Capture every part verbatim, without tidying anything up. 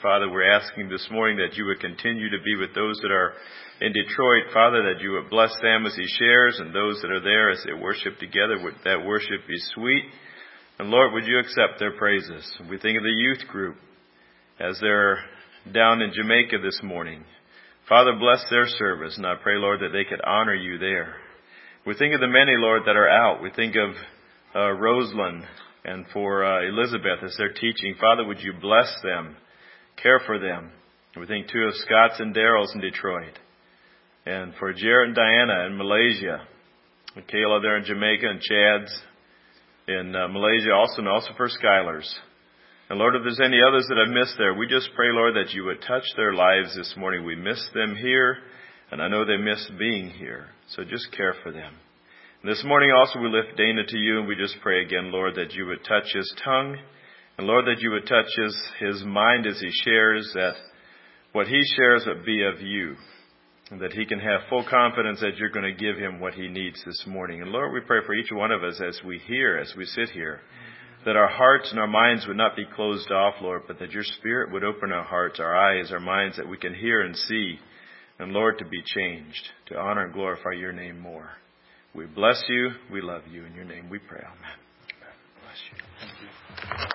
Father, we're asking this morning that you would continue to be with those that are in Detroit, Father, that you would bless them as he shares, and those that are there as they worship together, would that worship be sweet. And Lord, would you accept their praises? We think of the youth group as they're down in Jamaica this morning. Father, bless their service, and I pray, Lord, that they could honor you there. We think of the many, Lord, that are out. We think of uh, Rosalind and for uh, Elizabeth as they're teaching. Father, would you bless them, care for them. We think, too, of Scott's and Daryl's in Detroit. And for Jarrett and Diana in Malaysia. Kayla there in Jamaica and Chad's in uh, Malaysia also, and also for Skylar's. And Lord, if there's any others that I've missed there, we just pray, Lord, that you would touch their lives this morning. We miss them here, and I know they miss being here. So just care for them. And this morning also we lift Dana to you, and we just pray again, Lord, that you would touch his tongue. And Lord, that you would touch his, his mind as he shares, that what he shares would be of you. And that he can have full confidence that you're going to give him what he needs this morning. And Lord, we pray for each one of us as we hear, as we sit here, that our hearts and our minds would not be closed off, Lord, but that your Spirit would open our hearts, our eyes, our minds, that we can hear and see. And Lord, to be changed, to honor and glorify your name more. We bless you. We love you. In your name we pray. Amen. Bless you. Thank you.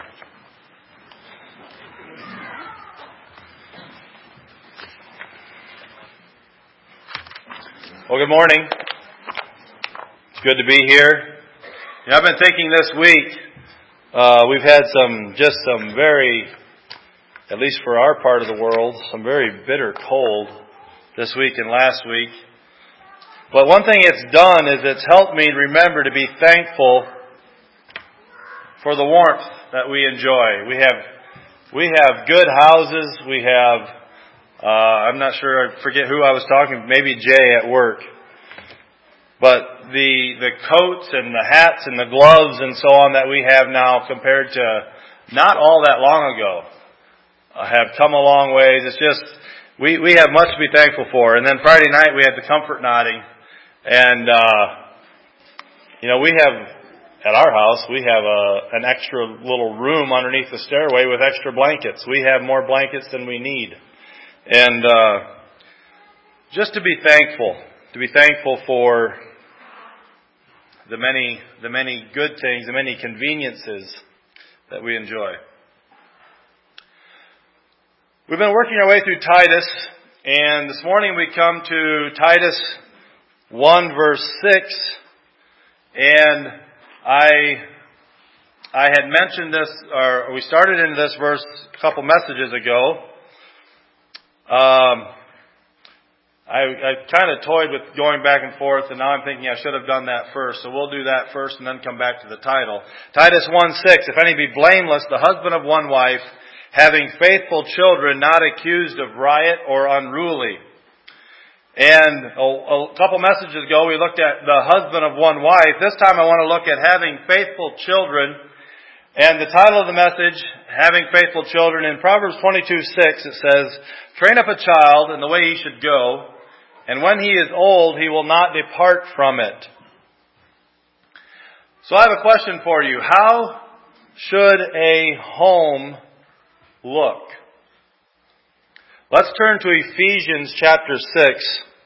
Well, good morning. It's good to be here. You know, I've been thinking this week, uh, we've had some, just some very, at least for our part of the world, some very bitter cold this week and last week. But one thing it's done is it's helped me remember to be thankful for the warmth that we enjoy. We have, we have good houses. We have Uh, I'm not sure, I forget who I was talking, maybe Jay at work. But the the coats and the hats and the gloves and so on that we have now compared to not all that long ago uh, have come a long ways. It's just, we, we have much to be thankful for. And then Friday night we had the comfort nodding. And, uh, you know, we have, at our house, we have a, an extra little room underneath the stairway with extra blankets. We have more blankets than we need. And uh, just to be thankful, to be thankful for the many, the many good things, the many conveniences that we enjoy. We've been working our way through Titus, and this morning we come to Titus one verse six, and I I had mentioned this, or we started into this verse a couple messages ago. Um, I, I kind of toyed with going back and forth, and now I'm thinking I should have done that first. So we'll do that first and then come back to the title. Titus one six, if any be blameless, the husband of one wife, having faithful children, not accused of riot or unruly. And a, a couple messages ago we looked at the husband of one wife. This time I want to look at having faithful children. And the title of the message, Having Faithful Children, in Proverbs twenty-two six, it says, train up a child in the way he should go, and when he is old, he will not depart from it. So I have a question for you. How should a home look? Let's turn to Ephesians chapter six.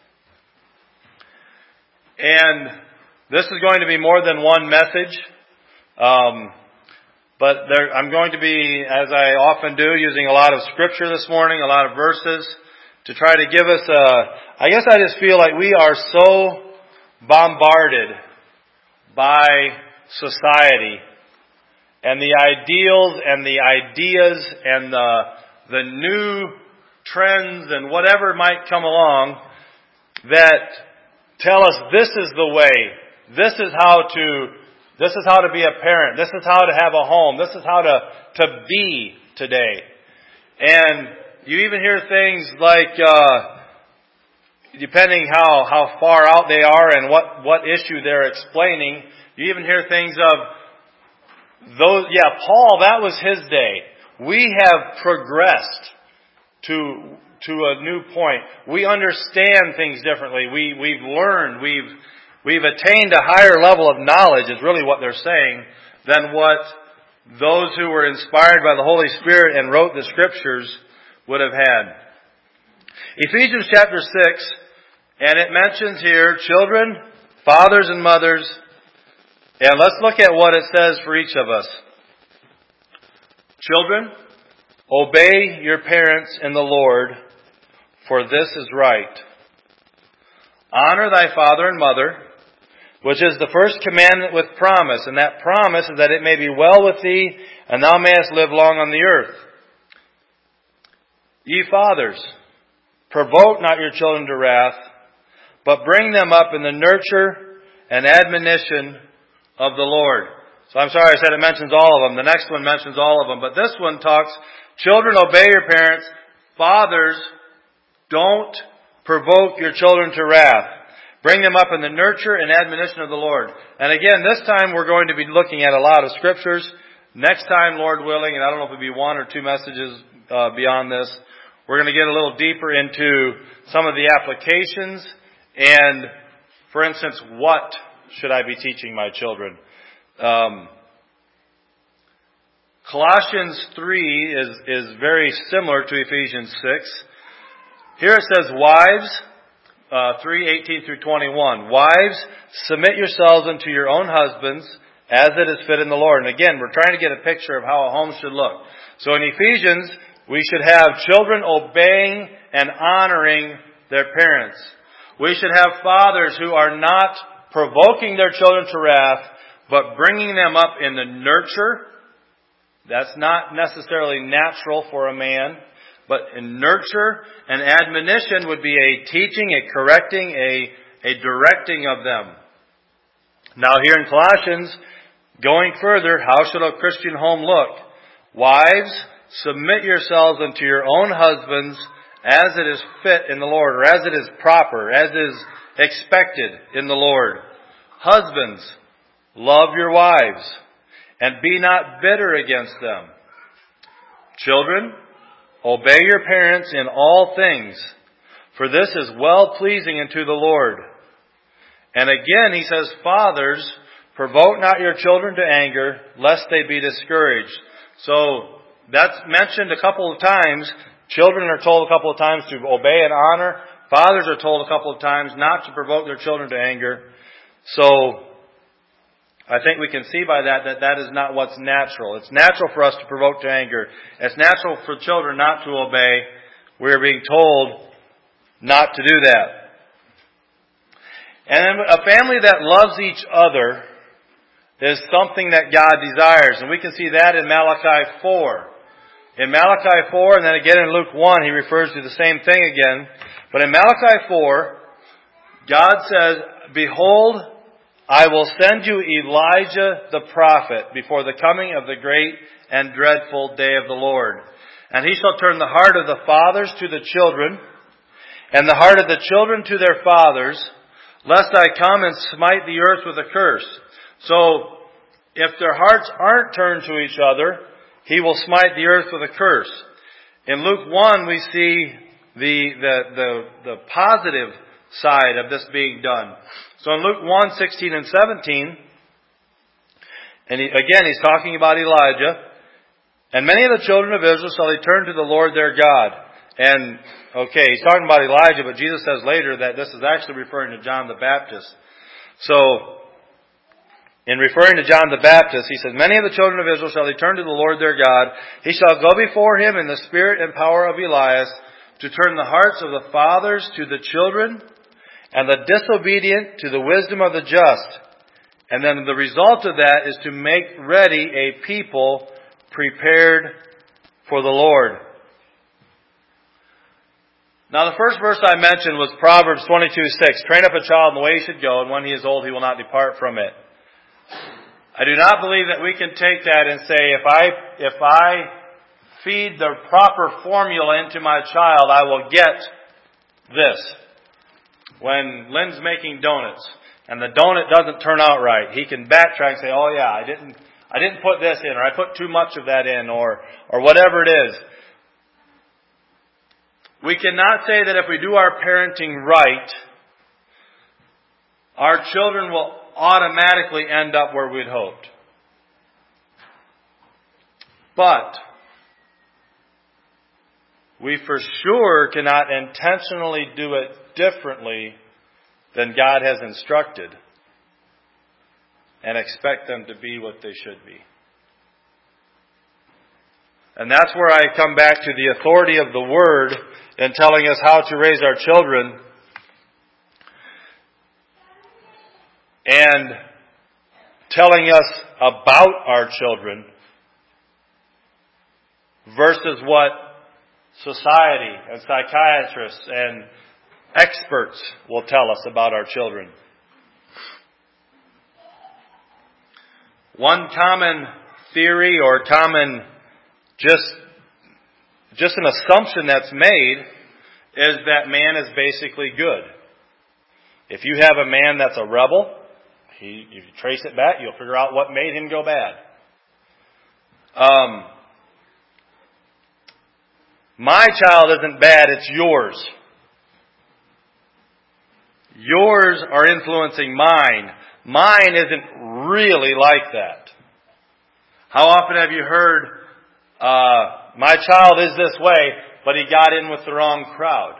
And this is going to be more than one message. Um... But there, I'm going to be, as I often do, using a lot of scripture this morning, a lot of verses, to try to give us a, I guess I just feel like we are so bombarded by society and the ideals and the ideas and the, the new trends and whatever might come along that tell us this is the way, this is how to This is how to be a parent. This is how to have a home. This is how to, to be today. And you even hear things like, uh, depending how, how far out they are and what, what issue they're explaining, you even hear things of those, yeah, Paul, that was his day. We have progressed to, to a new point. We understand things differently. We, we've learned, we've, We've attained a higher level of knowledge, is really what they're saying, than what those who were inspired by the Holy Spirit and wrote the Scriptures would have had. Ephesians chapter six, and it mentions here children, fathers and mothers, and let's look at what it says for each of us. Children, obey your parents in the Lord, for this is right. Honor thy father and mother, which is the first commandment with promise, and that promise is that it may be well with thee, and thou mayest live long on the earth. Ye fathers, provoke not your children to wrath, but bring them up in the nurture and admonition of the Lord. So I'm sorry I said it mentions all of them. The next one mentions all of them. But this one talks, children, obey your parents. Fathers, don't provoke your children to wrath. Bring them up in the nurture and admonition of the Lord. And again, this time we're going to be looking at a lot of scriptures. Next time, Lord willing, and I don't know if it'll be one or two messages uh, beyond this, we're going to get a little deeper into some of the applications and, for instance, what should I be teaching my children? Um, Colossians three is, is very similar to Ephesians six. Here it says, wives, uh, three eighteen through twenty-one. Wives, submit yourselves unto your own husbands, as it is fit in the Lord. And again, we're trying to get a picture of how a home should look. So in Ephesians, we should have children obeying and honoring their parents. We should have fathers who are not provoking their children to wrath, but bringing them up in the nurture. That's not necessarily natural for a man, but in nurture and admonition would be a teaching, a correcting, a, a directing of them. Now here in Colossians, going further, how should a Christian home look? Wives, submit yourselves unto your own husbands as it is fit in the Lord, or as it is proper, as is expected in the Lord. Husbands, love your wives, and be not bitter against them. Children, obey your parents in all things, for this is well-pleasing unto the Lord. And again, he says, fathers, provoke not your children to anger, lest they be discouraged. So, that's mentioned a couple of times. Children are told a couple of times to obey and honor. Fathers are told a couple of times not to provoke their children to anger. So, I think we can see by that that that is not what's natural. It's natural for us to provoke to anger. It's natural for children not to obey. We're being told not to do that. And a family that loves each other is something that God desires. And we can see that in Malachi four. In Malachi four, and then again in Luke one, he refers to the same thing again. But in Malachi four, God says, behold, I will send you Elijah the prophet before the coming of the great and dreadful day of the Lord. And he shall turn the heart of the fathers to the children, and the heart of the children to their fathers, lest I come and smite the earth with a curse. So, if their hearts aren't turned to each other, he will smite the earth with a curse. In Luke one, we see the, the, the, the positive side of this being done. So in Luke one, sixteen and seventeen, and he, again he's talking about Elijah, and many of the children of Israel shall return to the Lord their God. And, okay, he's talking about Elijah, but Jesus says later that this is actually referring to John the Baptist. So, in referring to John the Baptist, he says, many of the children of Israel shall return to the Lord their God. He shall go before him in the spirit and power of Elias, to turn the hearts of the fathers to the children, and the disobedient to the wisdom of the just. And then the result of that is to make ready a people prepared for the Lord. Now the first verse I mentioned was Proverbs twenty-two six. Train up a child in the way he should go, and when he is old he will not depart from it. I do not believe that we can take that and say, if I, if I feed the proper formula into my child, I will get this. When Lynn's making donuts, and the donut doesn't turn out right, he can backtrack and say, oh yeah, I didn't, I didn't put this in, or I put too much of that in, or, or whatever it is. We cannot say that if we do our parenting right, our children will automatically end up where we'd hoped. But we for sure cannot intentionally do it differently than God has instructed and expect them to be what they should be. And that's where I come back to the authority of the Word in telling us how to raise our children. And telling us about our children versus what society and psychiatrists and experts will tell us about our children. One common theory or common just just an assumption that's made is that man is basically good. If you have a man that's a rebel, he, if you trace it back, you'll figure out what made him go bad. Um, my child isn't bad, it's yours. Yours are influencing mine. Mine isn't really like that. How often have you heard, uh, my child is this way, but he got in with the wrong crowd?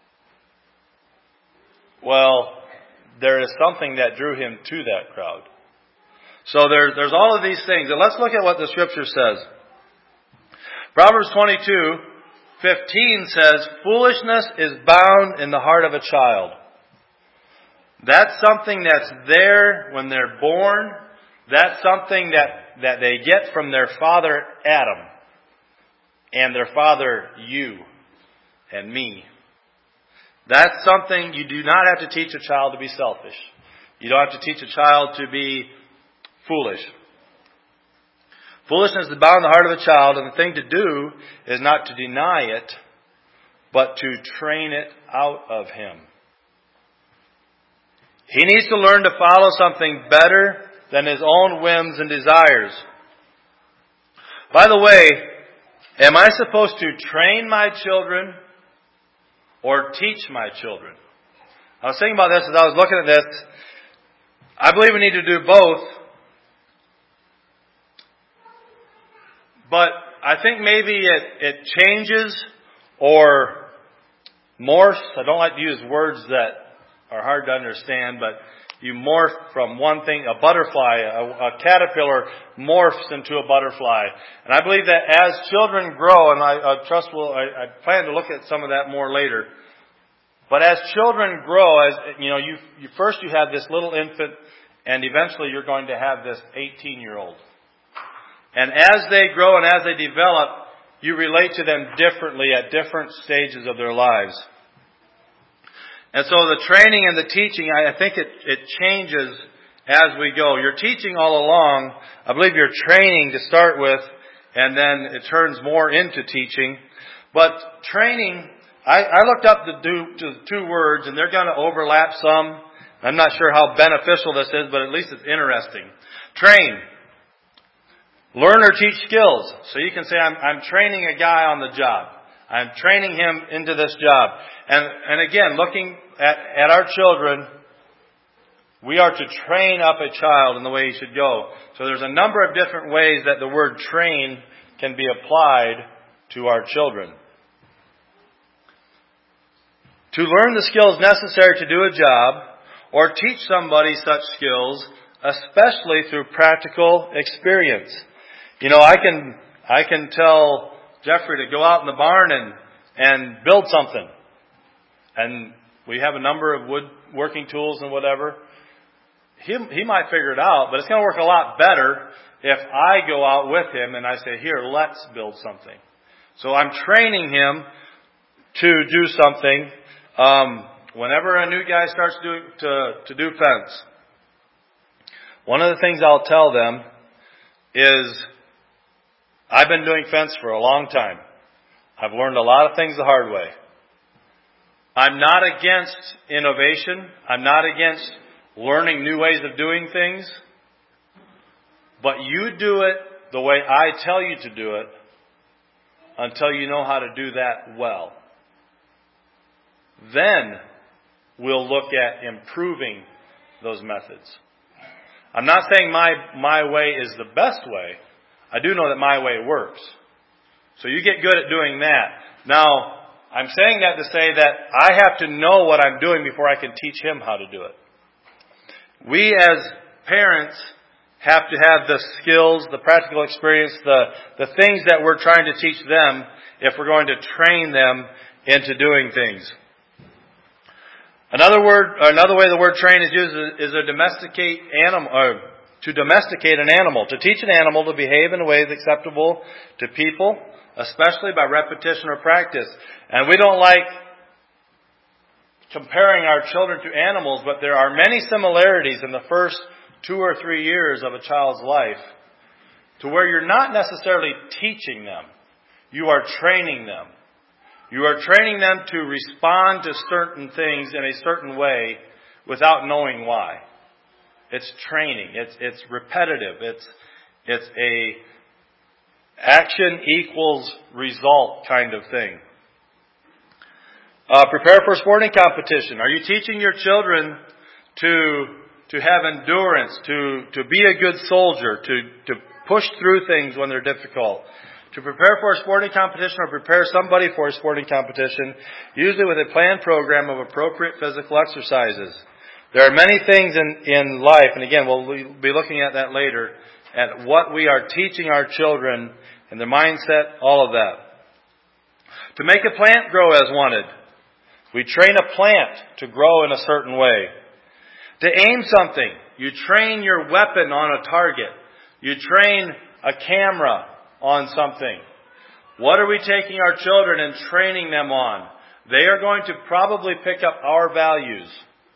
Well, there is something that drew him to that crowd. So there, there's all of these things. And let's look at what the Scripture says. Proverbs twenty-two fifteen says, foolishness is bound in the heart of a child. That's something that's there when they're born. That's something that, that they get from their father Adam and their father you and me. That's something you do not have to teach a child to be selfish. You don't have to teach a child to be foolish. Foolishness is bound in the heart of a child, and the thing to do is not to deny it, but to train it out of him. He needs to learn to follow something better than his own whims and desires. By the way, am I supposed to train my children or teach my children? I was thinking about this as I was looking at this. I believe we need to do both. But I think maybe it, it changes or morphs. I don't like to use words that are hard to understand, but you morph from one thing, a butterfly, a, a caterpillar morphs into a butterfly. And I believe that as children grow, and I, I trust we'll, I, I plan to look at some of that more later. But as children grow, as you know, you, you first you have this little infant, and eventually you're going to have this eighteen-year-old. And as they grow and as they develop, you relate to them differently at different stages of their lives. And so the training and the teaching, I think it, it changes as we go. You're teaching all along. I believe you're training to start with, and then it turns more into teaching. But training, I, I looked up the, do, to the two words, and they're going to overlap some. I'm not sure how beneficial this is, but at least it's interesting. Train. Learn or teach skills. So you can say, I'm, I'm training a guy on the job. I'm training him into this job. And, and again, looking at, at our children, we are to train up a child in the way he should go. So there's a number of different ways that the word train can be applied to our children. To learn the skills necessary to do a job or teach somebody such skills, especially through practical experience. You know, I can I can tell Jeffrey to go out in the barn and, and build something. And we have a number of woodworking tools and whatever. He, he might figure it out, but it's going to work a lot better if I go out with him and I say, here, let's build something. So I'm training him to do something. Um, whenever a new guy starts to do, to, to do fence, one of the things I'll tell them is, I've been doing fence for a long time. I've learned a lot of things the hard way. I'm not against innovation. I'm not against learning new ways of doing things. But you do it the way I tell you to do it until you know how to do that well. Then we'll look at improving those methods. I'm not saying my, my way is the best way. I do know that my way works. So you get good at doing that. Now, I'm saying that to say that I have to know what I'm doing before I can teach him how to do it. We as parents have to have the skills, the practical experience, the, the things that we're trying to teach them if we're going to train them into doing things. Another word, another way the word train is used is a domesticate animal, or to domesticate an animal, to teach an animal to behave in a way that's acceptable to people, especially by repetition or practice. And we don't like comparing our children to animals, but there are many similarities in the first two or three years of a child's life to where you're not necessarily teaching them. You are training them. You are training them to respond to certain things in a certain way without knowing why. It's training. It's it's repetitive. It's it's a action equals result kind of thing. Uh, prepare for a sporting competition. Are you teaching your children to to have endurance, to to be a good soldier, to to push through things when they're difficult? To prepare for a sporting competition or prepare somebody for a sporting competition, usually with a planned program of appropriate physical exercises. There are many things in, in life, and again, we'll be looking at that later, at what we are teaching our children and their mindset, all of that. To make a plant grow as wanted. We train a plant to grow in a certain way. To aim something, you train your weapon on a target. You train a camera on something. What are we taking our children and training them on? They are going to probably pick up our values.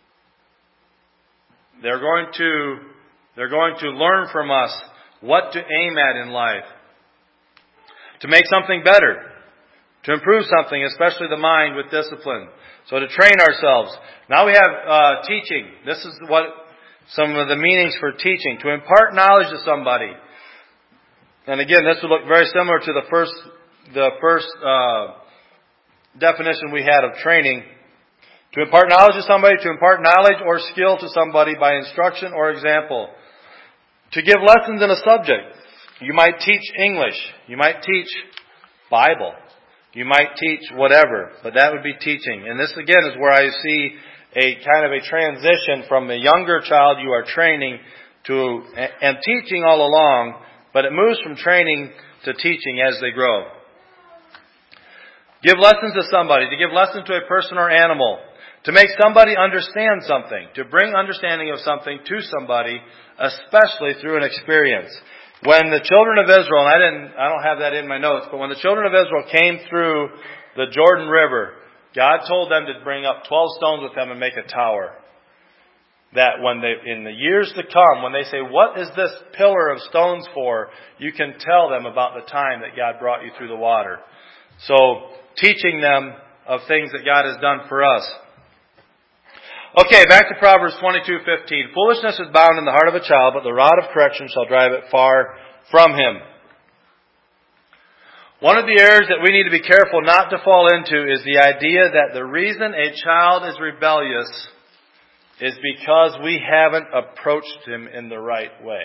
They're going to, they're going to learn from us what to aim at in life. To make something better. To improve something, especially the mind, with discipline. So to train ourselves. Now we have uh, teaching. This is what some of the meanings for teaching. To impart knowledge to somebody. And again, this would look very similar to the first, the first uh, definition we had of training. To impart knowledge to somebody, to impart knowledge or skill to somebody by instruction or example. To give lessons in a subject. You might teach English. You might teach Bible. You might teach whatever, but that would be teaching. And this again is where I see a kind of a transition from a younger child you are training to, and teaching all along, but it moves from training to teaching as they grow. Give lessons to somebody, to give lessons to a person or animal, to make somebody understand something, to bring understanding of something to somebody, especially through an experience. When the children of Israel, and I didn't, I don't have that in my notes, but when the children of Israel came through the Jordan River, God told them to bring up twelve stones with them and make a tower. That when they, in the years to come, when they say, what is this pillar of stones for? You can tell them about the time that God brought you through the water. So, teaching them of things that God has done for us. Okay, back to Proverbs twenty-two fifteen. Foolishness is bound in the heart of a child, but the rod of correction shall drive it far from him. One of the errors that we need to be careful not to fall into is the idea that the reason a child is rebellious is because we haven't approached him in the right way.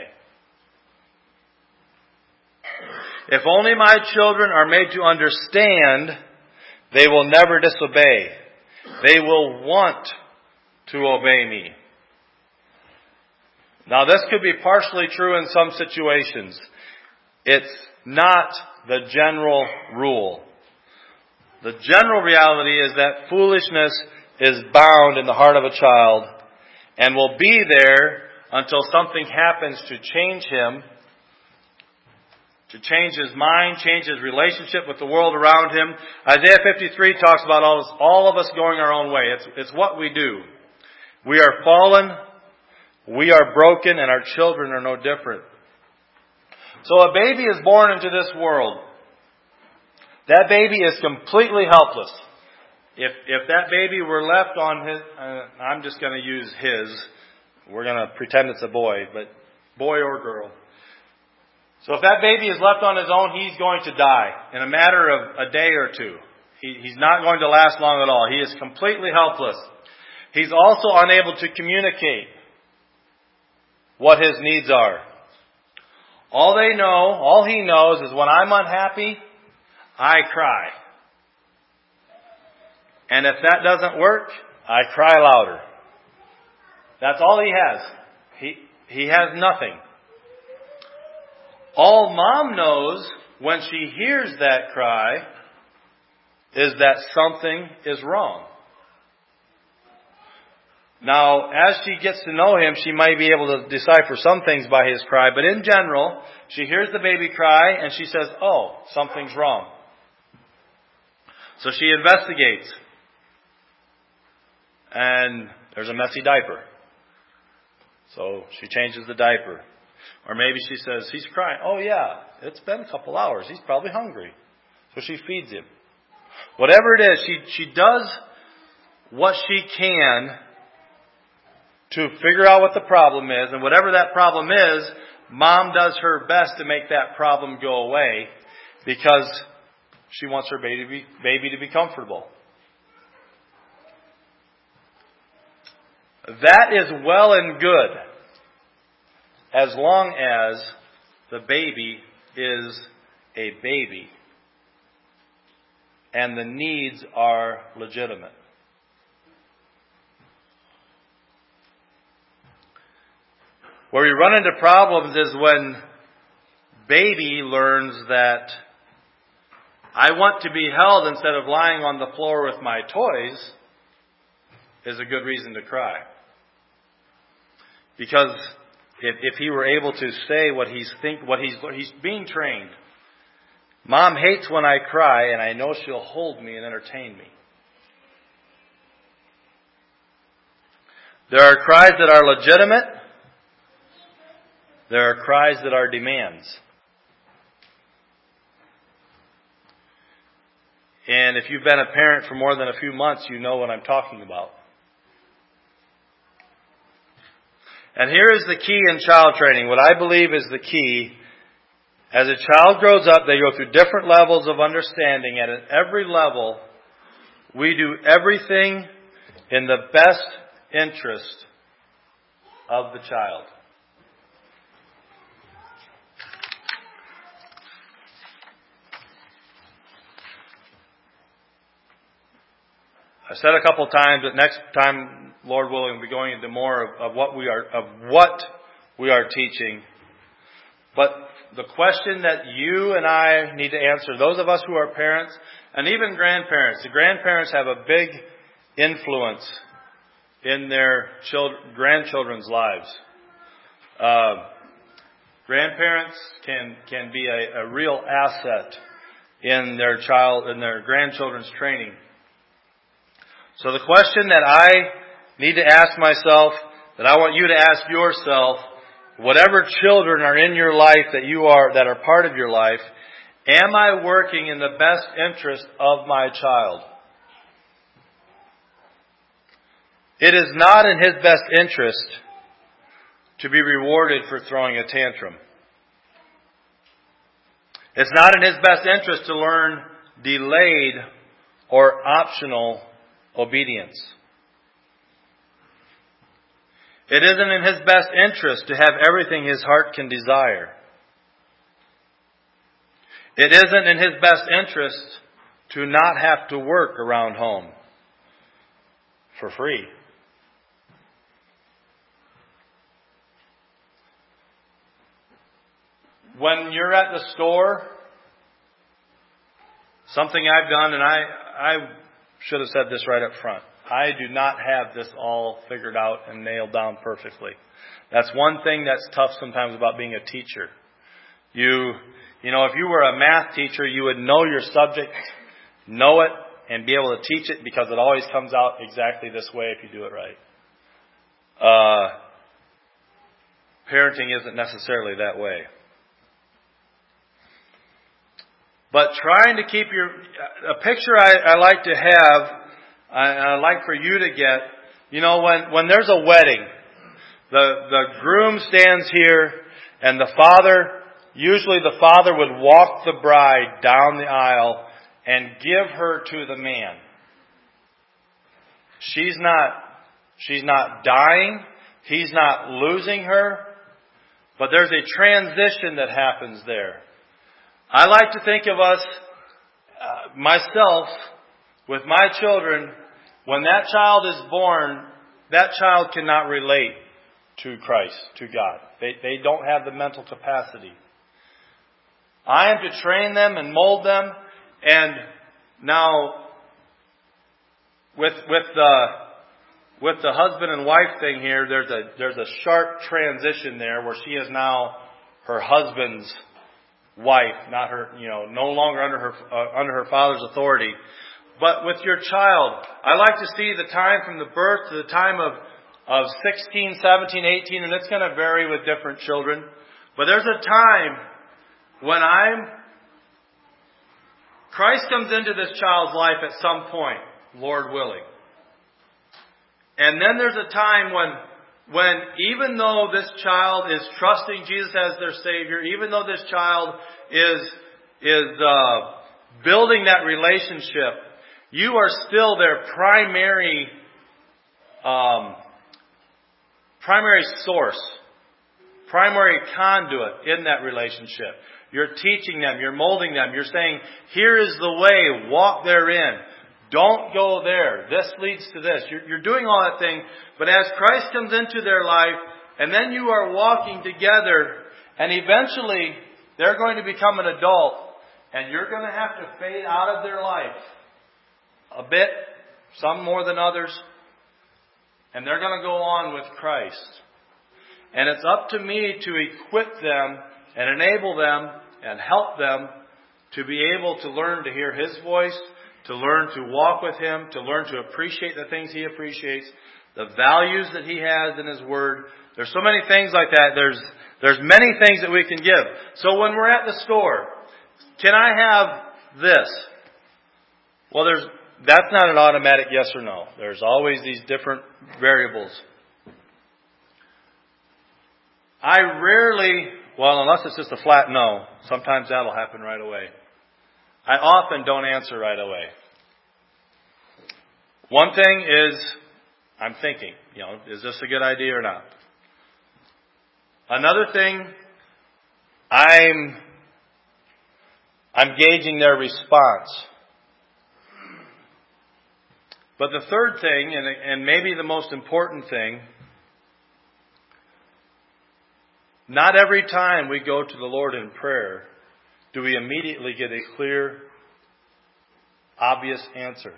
If only my children are made to understand, they will never disobey. They will want to obey me. Now this could be partially true in some situations. It's not the general rule. The general reality is that foolishness is bound in the heart of a child and will be there until something happens to change him, to change his mind, change his relationship with the world around him. Isaiah fifty-three talks about all, this, all of us going our own way. It's, it's what we do. We are fallen, we are broken, and our children are no different. So a baby is born into this world. That baby is completely helpless. If if that baby were left on his, uh, I'm just going to use his, we're going to pretend it's a boy, but boy or girl. So if that baby is left on his own, he's going to die in a matter of a day or two. He, he's not going to last long at all. He is completely helpless. He's also unable to communicate what his needs are. All they know, all he knows is when I'm unhappy, I cry. And if that doesn't work, I cry louder. That's all he has. He, he has nothing. All Mom knows when she hears that cry is that something is wrong. Now, as she gets to know him, she might be able to decipher some things by his cry, but in general, she hears the baby cry and she says, oh, something's wrong. So she investigates. And there's a messy diaper. So she changes the diaper. Or maybe she says, he's crying. Oh yeah, it's been a couple hours. He's probably hungry. So she feeds him. Whatever it is, she, she does what she can to figure out what the problem is. And whatever that problem is, Mom does her best to make that problem go away because she wants her baby to be, baby to be comfortable. That is well and good as long as the baby is a baby and the needs are legitimate. Where we run into problems is when baby learns that I want to be held instead of lying on the floor with my toys is a good reason to cry. Because if, if he were able to say what he's think, what he's he's being trained. Mom hates when I cry, and I know she'll hold me and entertain me. There are cries that are legitimate. There are cries that are demands. And if you've been a parent for more than a few months, you know what I'm talking about. And here is the key in child training. What I believe is the key. As a child grows up, they go through different levels of understanding. And at every level, we do everything in the best interest of the child. I said a couple times that next time, Lord willing, we'll be going into more of, of what we are of what we are teaching. But the question that you and I need to answer, those of us who are parents and even grandparents, the grandparents have a big influence in their children, grandchildren's lives. Uh, grandparents can can be a, a real asset in their child in their grandchildren's training. So the question that I need to ask myself, that I want you to ask yourself, whatever children are in your life that you are, that are part of your life, am I working in the best interest of my child? It is not in his best interest to be rewarded for throwing a tantrum. It's not in his best interest to learn delayed or optional obedience. It isn't in his best interest to have everything his heart can desire. It isn't in his best interest to not have to work around home for free. When you're at the store, something I've done, and I, I should have said this right up front. I do not have this all figured out and nailed down perfectly. That's one thing that's tough sometimes about being a teacher. You, you know, if you were a math teacher, you would know your subject, know it, and be able to teach it because it always comes out exactly this way if you do it right. Uh, parenting isn't necessarily that way. But trying to keep your, a picture I, I like to have, I, I like for you to get, you know, when, when there's a wedding, the, the groom stands here and the father, usually the father would walk the bride down the aisle and give her to the man. She's not, she's not dying. He's not losing her. But there's a transition that happens there. I like to think of us myself, with my children, when that child is born, that child cannot relate to Christ, to God. They, they don't have the mental capacity. I am to train them and mold them. And now, with with the with the husband and wife thing here, there's a there's a sharp transition there where she is now her husband's wife, not her, you know, no longer under her uh, under her father's authority. But with your child, I like to see the time from the birth to the time of, of sixteen, seventeen, eighteen, and it's going to vary with different children. But there's a time when I'm, Christ comes into this child's life at some point, Lord willing. And then there's a time when, when even though this child is trusting Jesus as their Savior, even though this child is, is uh, building that relationship, you are still their primary, um, primary source, primary conduit in that relationship. You're teaching them, you're molding them, you're saying, here is the way, walk therein. Don't go there. This leads to this. You're, you're doing all that thing, but as Christ comes into their life, and then you are walking together, and eventually they're going to become an adult, and you're going to have to fade out of their life. A bit, some more than others. And they're going to go on with Christ. And it's up to me to equip them and enable them and help them to be able to learn to hear His voice, to learn to walk with Him, to learn to appreciate the things He appreciates, the values that He has in His Word. There's so many things like that. There's, there's many things that we can give. So when we're at the store, can I have this? Well, there's That's not an automatic yes or no. There's always these different variables. I rarely, well, unless it's just a flat no, sometimes that'll happen right away. I often don't answer right away. One thing is, I'm thinking, you know, is this a good idea or not? Another thing, I'm, I'm gauging their response. But the third thing, and, and maybe the most important thing, not every time we go to the Lord in prayer do we immediately get a clear, obvious answer.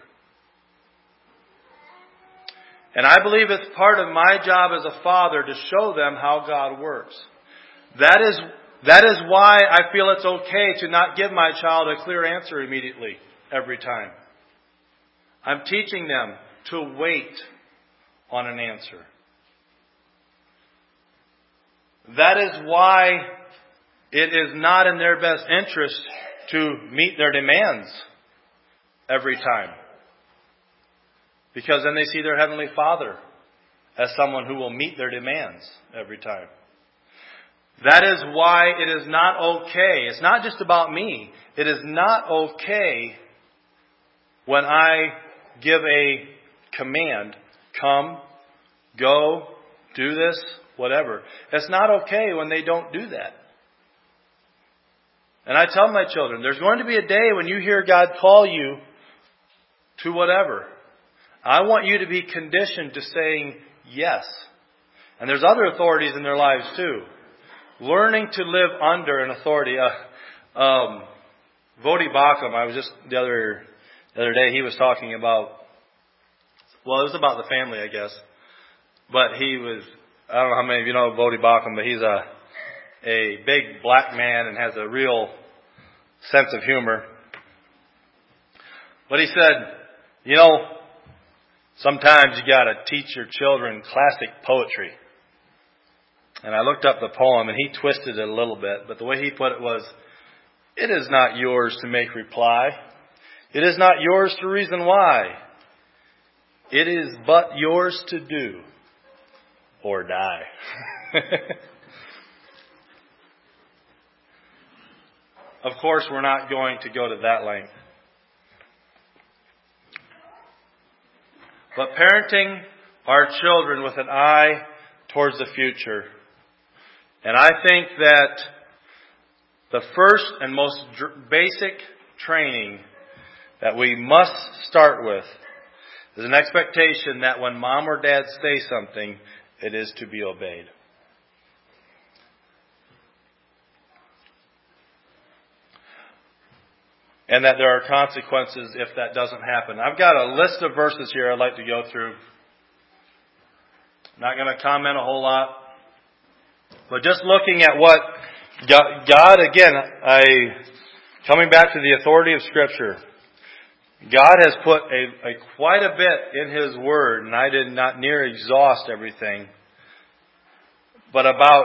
And I believe it's part of my job as a father to show them how God works. That is, that is why I feel it's okay to not give my child a clear answer immediately, every time. I'm teaching them to wait on an answer. That is why it is not in their best interest to meet their demands every time. Because then they see their Heavenly Father as someone who will meet their demands every time. That is why it is not okay. It's not just about me. It is not okay when I give a command, come, go, do this, whatever. It's not okay when they don't do that. And I tell my children, there's going to be a day when you hear God call you to whatever. I want you to be conditioned to saying yes. And there's other authorities in their lives too. Learning to live under an authority. Uh, um, Vodi Bakum, I was just the other the other day, he was talking about, well, it was about the family, I guess. But he was, I don't know how many of you know Vodi Bakum, but he's a a big black man and has a real sense of humor. But he said, you know, sometimes you got to teach your children classic poetry. And I looked up the poem and he twisted it a little bit, but the way he put it was, it is not yours to make reply. It is not yours to reason why. It is but yours to do or die. Of course, we're not going to go to that length. But parenting our children with an eye towards the future. And I think that the first and most basic training that we must start with is an expectation that when mom or dad say something, it is to be obeyed. And that there are consequences if that doesn't happen. I've got a list of verses here I'd like to go through. Not going to comment a whole lot. But just looking at what God, God again, I, coming back to the authority of Scripture, God has put a, a quite a bit in His Word, and I did not near exhaust everything, but about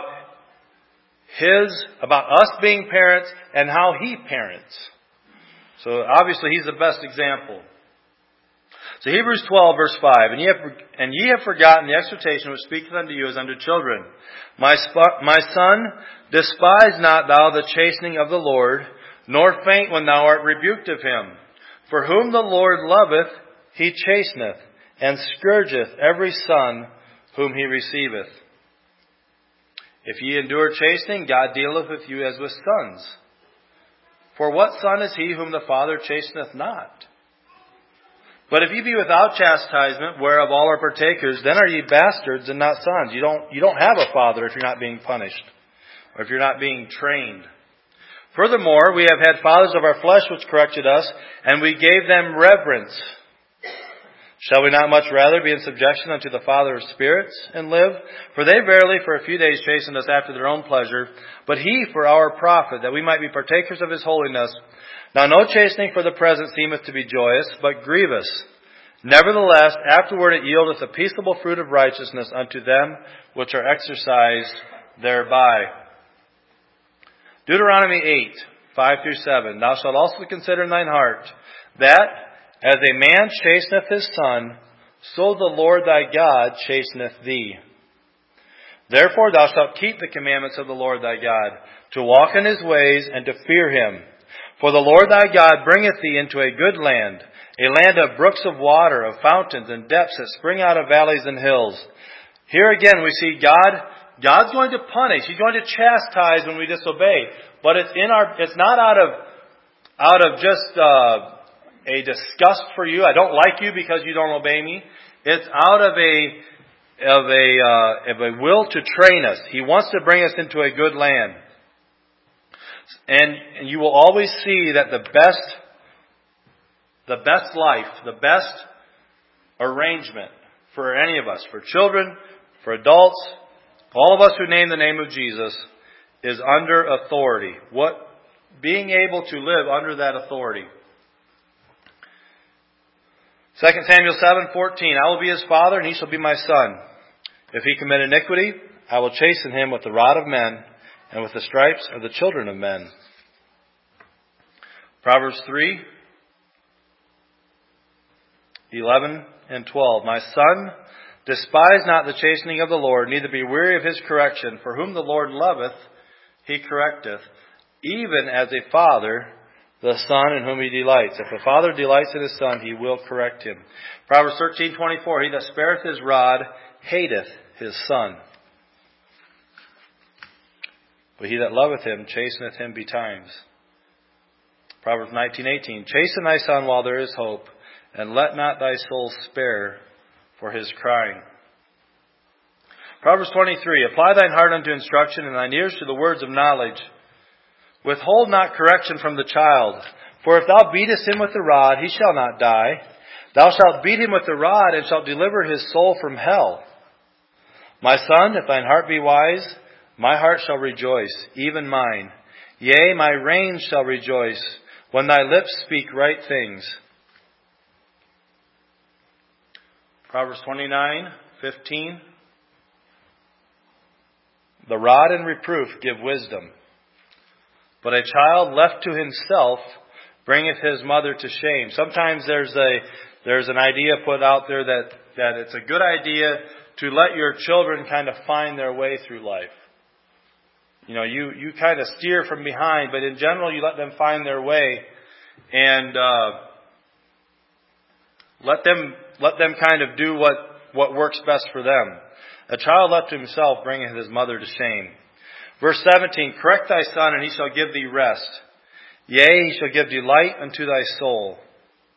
His, about us being parents and how He parents. So obviously He's the best example. So Hebrews twelve verse five, and ye have, and ye have forgotten the exhortation which speaketh unto you as unto children. My, sp- my son, despise not thou the chastening of the Lord, nor faint when thou art rebuked of Him. For whom the Lord loveth, He chasteneth, and scourgeth every son whom He receiveth. If ye endure chastening, God dealeth with you as with sons. For what son is he whom the Father chasteneth not? But if ye be without chastisement, whereof all are partakers, then are ye bastards and not sons. You don't, you don't have a father if you're not being punished, or if you're not being trained. Furthermore, we have had fathers of our flesh which corrected us, and we gave them reverence. Shall we not much rather be in subjection unto the Father of spirits, and live? For they verily for a few days chastened us after their own pleasure, but He for our profit, that we might be partakers of His holiness. Now no chastening for the present seemeth to be joyous, but grievous. Nevertheless, afterward it yieldeth a peaceable fruit of righteousness unto them which are exercised thereby. Deuteronomy eight, five through seven. Thou shalt also consider in thine heart that, as a man chasteneth his son, so the Lord thy God chasteneth thee. Therefore thou shalt keep the commandments of the Lord thy God, to walk in His ways and to fear Him. For the Lord thy God bringeth thee into a good land, a land of brooks of water, of fountains and depths that spring out of valleys and hills. Here again we see God, God's going to punish. He's going to chastise when we disobey. But it's in our, it's not out of, out of just, uh, a disgust for you. I don't like you because you don't obey me. It's out of a, of a, uh, of a will to train us. He wants to bring us into a good land. And, and you will always see that the best, the best life, the best arrangement for any of us, for children, for adults, all of us who name the name of Jesus, is under authority. What, being able to live under that authority. Second Samuel seven fourteen, I will be his father, and he shall be my son. If he commit iniquity, I will chasten him with the rod of men, and with the stripes of the children of men. Proverbs three, eleven and twelve. My son, despise not the chastening of the Lord, neither be weary of His correction. For whom the Lord loveth, He correcteth, even as a father the son in whom He delights. If a father delights in his son, he will correct him. Proverbs thirteen twenty-four, he that spareth his rod hateth his son, but he that loveth him chasteneth him betimes. Proverbs nineteen eighteen, chasten thy son while there is hope, and let not thy soul spare for his crying. Proverbs twenty-three, apply thine heart unto instruction, and thine ears to the words of knowledge. Withhold not correction from the child, for if thou beatest him with the rod, he shall not die. Thou shalt beat him with the rod, and shalt deliver his soul from hell. My son, if thine heart be wise, my heart shall rejoice, even mine. Yea, my reins shall rejoice, when thy lips speak right things. Proverbs twenty-nine fifteen. The rod and reproof give wisdom, but a child left to himself bringeth his mother to shame. Sometimes there's a there's an idea put out there that, that it's a good idea to let your children kind of find their way through life. You know, you, you kind of steer from behind, but in general you let them find their way, and uh, let them let them kind of do what, what works best for them. A child left to himself bringeth his mother to shame. Verse seventeen, correct thy son, and he shall give thee rest. Yea, he shall give delight unto thy soul.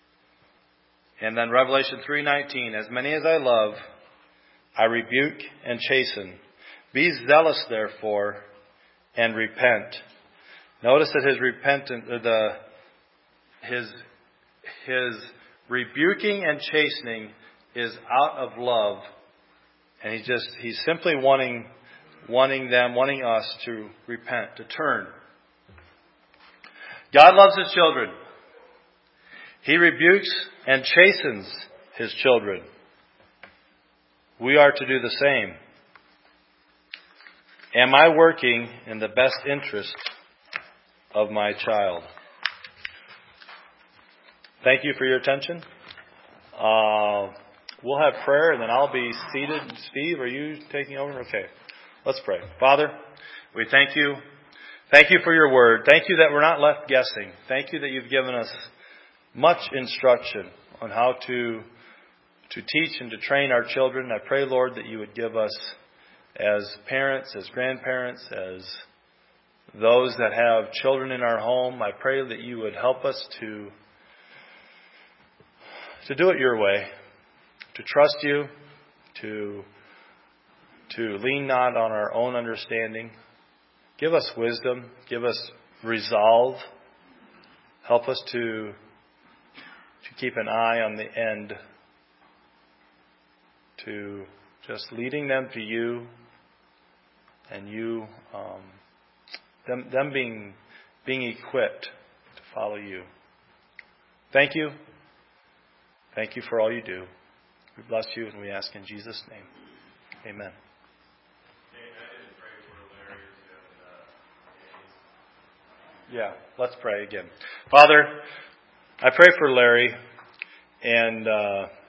And then Revelation three nineteen, as many as I love, I rebuke and chasten. Be zealous, therefore, and repent. Notice that his repentant, the his his rebuking and chastening is out of love, and he just he's simply wanting wanting them, wanting us to repent, to turn. God loves His children. He rebukes and chastens His children. We are to do the same. Am I working in the best interest of my child? Thank you for your attention. Uh, we'll have prayer and then I'll be seated. Steve, are you taking over? Okay. Let's pray. Father, we thank you. Thank you for your word. Thank you that we're not left guessing. Thank you that you've given us much instruction on how to to teach and to train our children. I pray, Lord, that you would give us as parents, as grandparents, as those that have children in our home. I pray that you would help us to to do it your way, to trust you, to to lean not on our own understanding. Give us wisdom. Give us resolve. Help us to to keep an eye on the end, to just leading them to you, and you, um, them, them being being equipped to follow you. Thank you. Thank you for all you do. We bless you and we ask in Jesus' name. Amen. Yeah, let's pray again. Father, I pray for Larry, and uh,